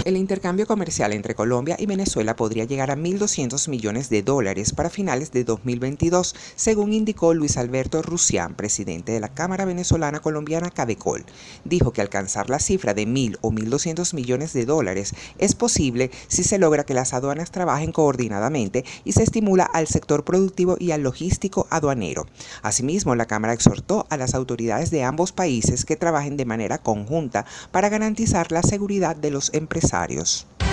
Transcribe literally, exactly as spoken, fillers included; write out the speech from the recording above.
El intercambio comercial entre Colombia y Venezuela podría llegar a mil doscientos millones de dólares para finales de dos mil veintidós, según indicó Luis Alberto Rusián, presidente de la Cámara Venezolana Colombiana Cabecol. Dijo que alcanzar la cifra de mil o mil doscientos millones de dólares es posible si se logra que las aduanas trabajen coordinadamente y se estimula al sector productivo y al logístico aduanero. Asimismo, la Cámara exhortó a las autoridades de ambos países que trabajen de manera conjunta para garantizar la seguridad de los empresarios.